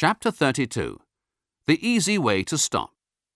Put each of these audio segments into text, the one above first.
Chapter 32. The Easy Way to Stop.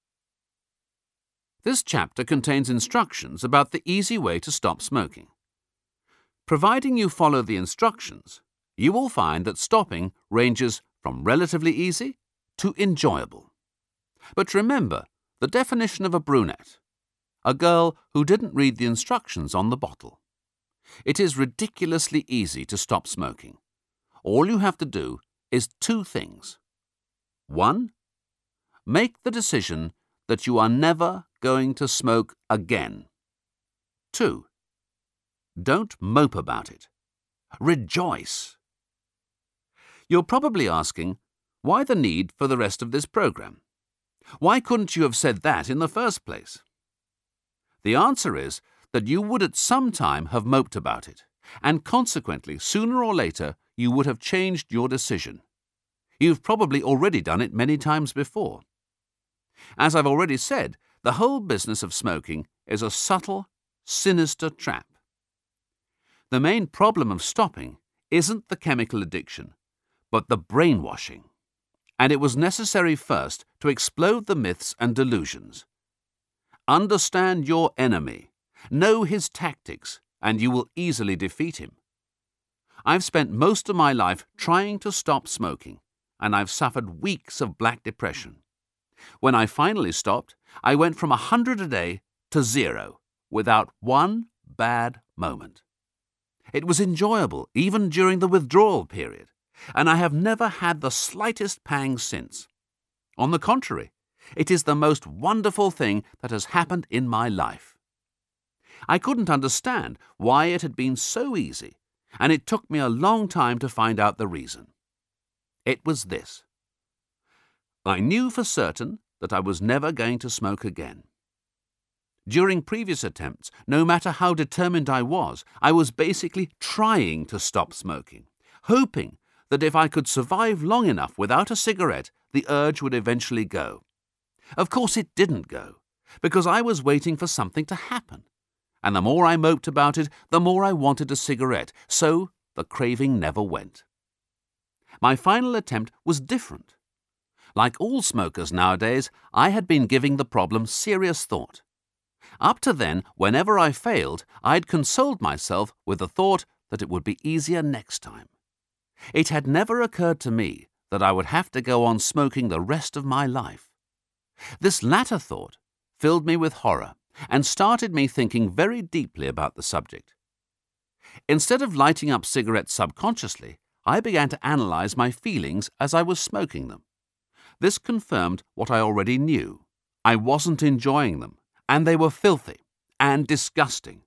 This chapter contains instructions about the easy way to stop smoking. Providing you follow the instructions, you will find that stopping ranges from relatively easy to enjoyable. But remember the definition of a brunette: a girl who didn't read the instructions on the bottle. It is ridiculously easy to stop smoking. All you have to do is two things. 1. Make the decision that you are never going to smoke again. 2. Don't mope about it. Rejoice. You're probably asking, why the need for the rest of this program? Why couldn't you have said that in the first place? The answer is that you would at some time have moped about it, and consequently, sooner or later, you would have changed your decision. You've probably already done it many times before. As I've already said, the whole business of smoking is a subtle, sinister trap. The main problem of stopping isn't the chemical addiction, but the brainwashing. And it was necessary first to explode the myths and delusions. Understand your enemy, know his tactics, and you will easily defeat him. I've spent most of my life trying to stop smoking, and I've suffered weeks of black depression. When I finally stopped, I went from 100 a day to 0, without one bad moment. It was enjoyable, even during the withdrawal period, and I have never had the slightest pang since. On the contrary, it is the most wonderful thing that has happened in my life. I couldn't understand why it had been so easy, and it took me a long time to find out the reason. It was this. I knew for certain that I was never going to smoke again. During previous attempts, no matter how determined I was basically trying to stop smoking, hoping that if I could survive long enough without a cigarette, the urge would eventually go. Of course it didn't go, because I was waiting for something to happen. And the more I moped about it, the more I wanted a cigarette, so the craving never went. My final attempt was different. Like all smokers nowadays, I had been giving the problem serious thought. Up to then, whenever I failed, I'd consoled myself with the thought that it would be easier next time. It had never occurred to me that I would have to go on smoking the rest of my life. This latter thought filled me with horror and started me thinking very deeply about the subject. Instead of lighting up cigarettes subconsciously, I began to analyze my feelings as I was smoking them. This confirmed what I already knew. I wasn't enjoying them, and they were filthy and disgusting.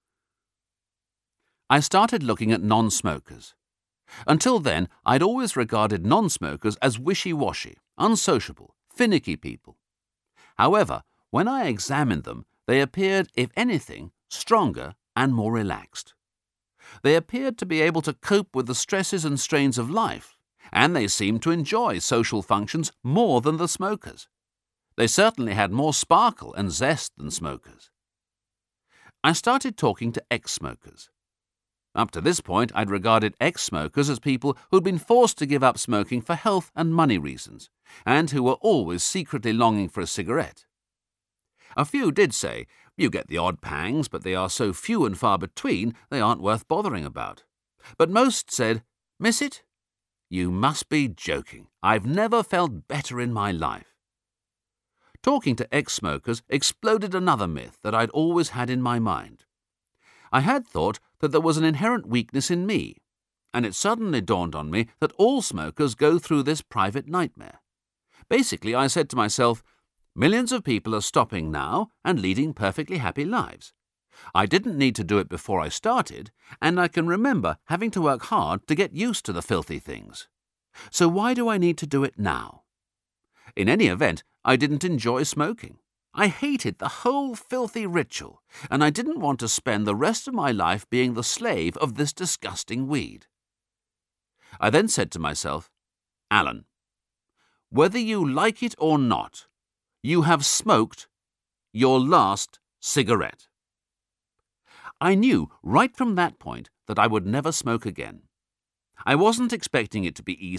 I started looking at non-smokers. Until then, I'd always regarded non-smokers as wishy-washy, unsociable, finicky people. However, when I examined them, they appeared, if anything, stronger and more relaxed. They appeared to be able to cope with the stresses and strains of life, and they seemed to enjoy social functions more than the smokers. They certainly had more sparkle and zest than smokers. I started talking to ex-smokers. Up to this point, I'd regarded ex-smokers as people who'd been forced to give up smoking for health and money reasons, and who were always secretly longing for a cigarette. A few did say, "You get the odd pangs, but they are so few and far between, they aren't worth bothering about." But most said, "Miss it? You must be joking. I've never felt better in my life." Talking to ex-smokers exploded another myth that I'd always had in my mind. I had thought that there was an inherent weakness in me, and it suddenly dawned on me that all smokers go through this private nightmare. Basically, I said to myself, millions of people are stopping now and leading perfectly happy lives. I didn't need to do it before I started, and I can remember having to work hard to get used to the filthy things. So why do I need to do it now? In any event, I didn't enjoy smoking. I hated the whole filthy ritual, and I didn't want to spend the rest of my life being the slave of this disgusting weed. I then said to myself, "Alan, whether you like it or not, you have smoked your last cigarette." I knew right from that point that I would never smoke again. I wasn't expecting it to be easy,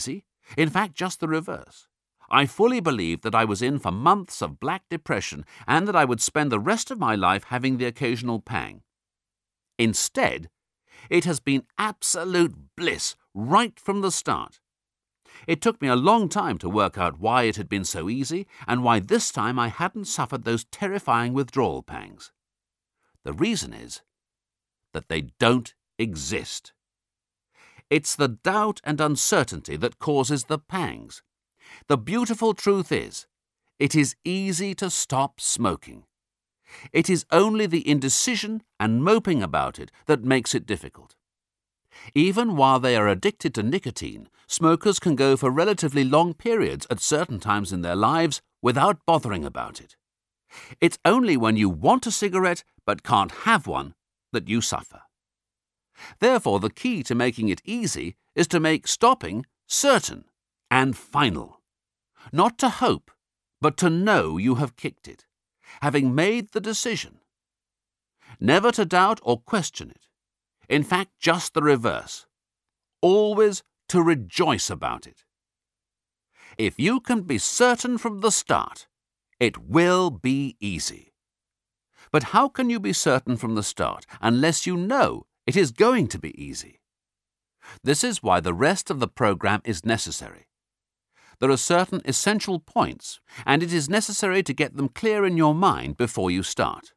In fact, just the reverse. I fully believed that I was in for months of black depression and that I would spend the rest of my life having the occasional pang. Instead, it has been absolute bliss right from the start. It took me a long time to work out why it had been so easy and why this time I hadn't suffered those terrifying withdrawal pangs. The reason is that they don't exist. It's the doubt and uncertainty that causes the pangs. The beautiful truth is, it is easy to stop smoking. It is only the indecision and moping about it that makes it difficult. Even while they are addicted to nicotine, smokers can go for relatively long periods at certain times in their lives without bothering about it. It's only when you want a cigarette but can't have one that you suffer. Therefore, the key to making it easy is to make stopping certain and final. Not to hope, but to know you have kicked it, having made the decision. Never to doubt or question it. In fact, just the reverse. Always to rejoice about it. If you can be certain from the start, it will be easy. But how can you be certain from the start unless you know it is going to be easy? This is why the rest of the program is necessary. There are certain essential points, and it is necessary to get them clear in your mind before you start.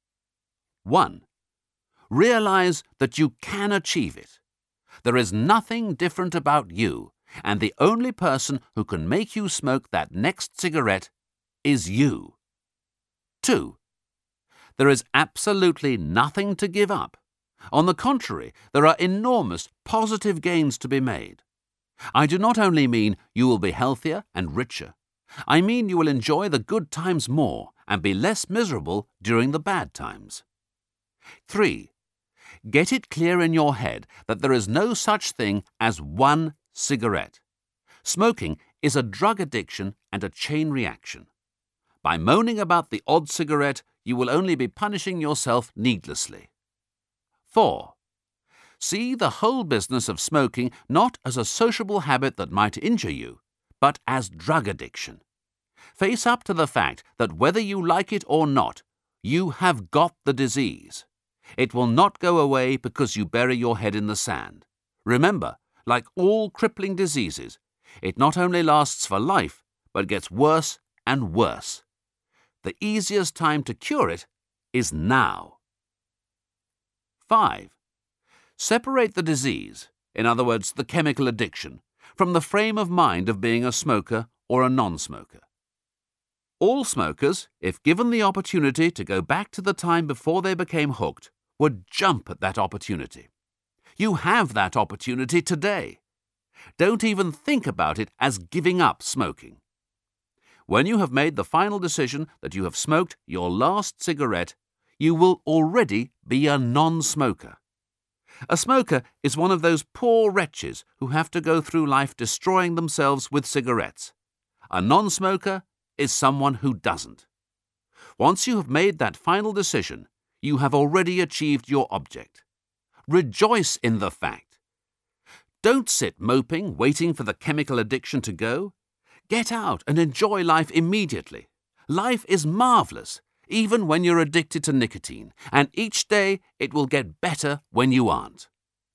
1. Realize that you can achieve it. There is nothing different about you, and the only person who can make you smoke that next cigarette is you. 2. There is absolutely nothing to give up. On the contrary, there are enormous positive gains to be made. I do not only mean you will be healthier and richer. I mean you will enjoy the good times more and be less miserable during the bad times. 3. Get it clear in your head that there is no such thing as one cigarette. Smoking is a drug addiction and a chain reaction. By moaning about the odd cigarette, you will only be punishing yourself needlessly. 4. See the whole business of smoking not as a sociable habit that might injure you, but as drug addiction. Face up to the fact that whether you like it or not, you have got the disease. It will not go away because you bury your head in the sand. Remember, like all crippling diseases, it not only lasts for life, but gets worse and worse. The easiest time to cure it is now. 5. Separate the disease, in other words, the chemical addiction, from the frame of mind of being a smoker or a non-smoker. All smokers, if given the opportunity to go back to the time before they became hooked, would jump at that opportunity. You have that opportunity today. Don't even think about it as giving up smoking. When you have made the final decision that you have smoked your last cigarette, you will already be a non-smoker. A smoker is one of those poor wretches who have to go through life destroying themselves with cigarettes. A non-smoker is someone who doesn't. Once you have made that final decision, you have already achieved your object. Rejoice in the fact. Don't sit moping, waiting for the chemical addiction to go. Get out and enjoy life immediately. Life is marvelous, even when you're addicted to nicotine, and each day it will get better when you aren't.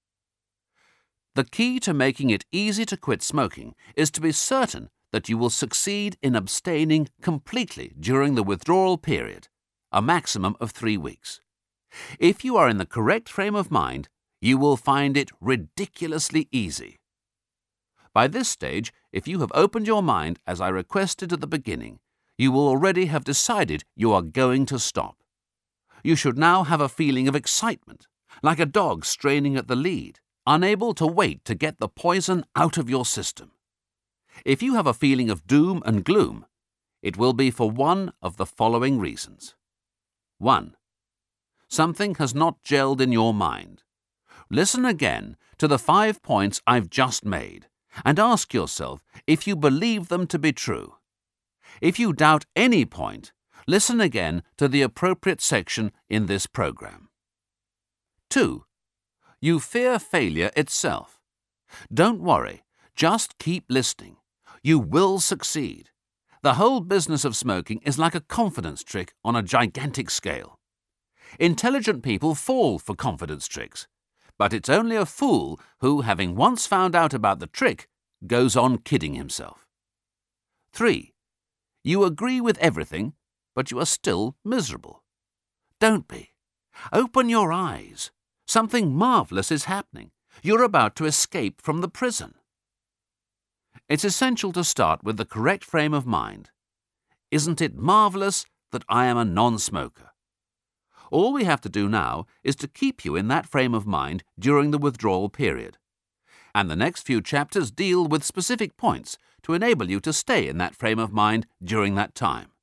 The key to making it easy to quit smoking is to be certain that you will succeed in abstaining completely during the withdrawal period, a maximum of 3 weeks. If you are in the correct frame of mind, you will find it ridiculously easy. By this stage, if you have opened your mind as I requested at the beginning, you will already have decided you are going to stop. You should now have a feeling of excitement, like a dog straining at the lead, unable to wait to get the poison out of your system. If you have a feeling of doom and gloom, it will be for one of the following reasons. 1. Something has not gelled in your mind. Listen again to the 5 points I've just made and ask yourself if you believe them to be true. If you doubt any point, listen again to the appropriate section in this program. 2. You fear failure itself. Don't worry. Just keep listening. You will succeed. The whole business of smoking is like a confidence trick on a gigantic scale. Intelligent people fall for confidence tricks, but it's only a fool who, having once found out about the trick, goes on kidding himself. 3. You agree with everything, but you are still miserable. Don't be. Open your eyes. Something marvellous is happening. You're about to escape from the prison. It's essential to start with the correct frame of mind. Isn't it marvellous that I am a non-smoker? All we have to do now is to keep you in that frame of mind during the withdrawal period. And the next few chapters deal with specific points to enable you to stay in that frame of mind during that time.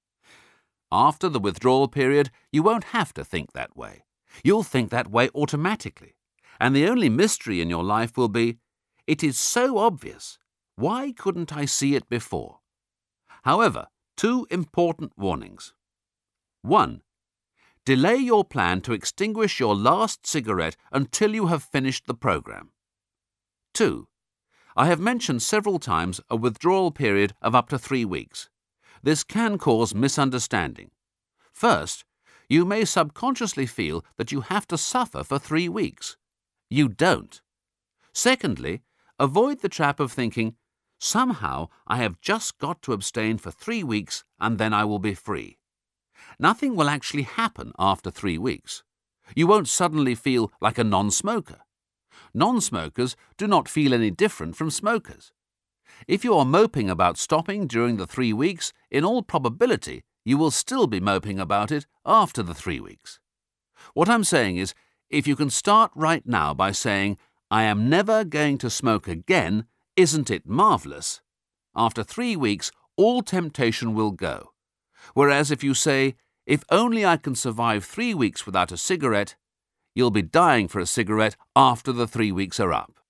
After the withdrawal period, you won't have to think that way. You'll think that way automatically. And the only mystery in your life will be, it is so obvious. Why couldn't I see it before? However, 2 important warnings. 1. Delay your plan to extinguish your last cigarette until you have finished the program. 2. I have mentioned several times a withdrawal period of up to 3 weeks. This can cause misunderstanding. First, you may subconsciously feel that you have to suffer for 3 weeks. You don't. Secondly, avoid the trap of thinking, somehow I have just got to abstain for 3 weeks and then I will be free. Nothing will actually happen after 3 weeks. You won't suddenly feel like a non-smoker. Non-smokers do not feel any different from smokers. If you are moping about stopping during the 3 weeks, in all probability, you will still be moping about it after the 3 weeks. What I'm saying is, if you can start right now by saying, I am never going to smoke again, isn't it marvellous? After 3 weeks, all temptation will go. Whereas if you say, if only I can survive 3 weeks without a cigarette, you'll be dying for a cigarette after the 3 weeks are up.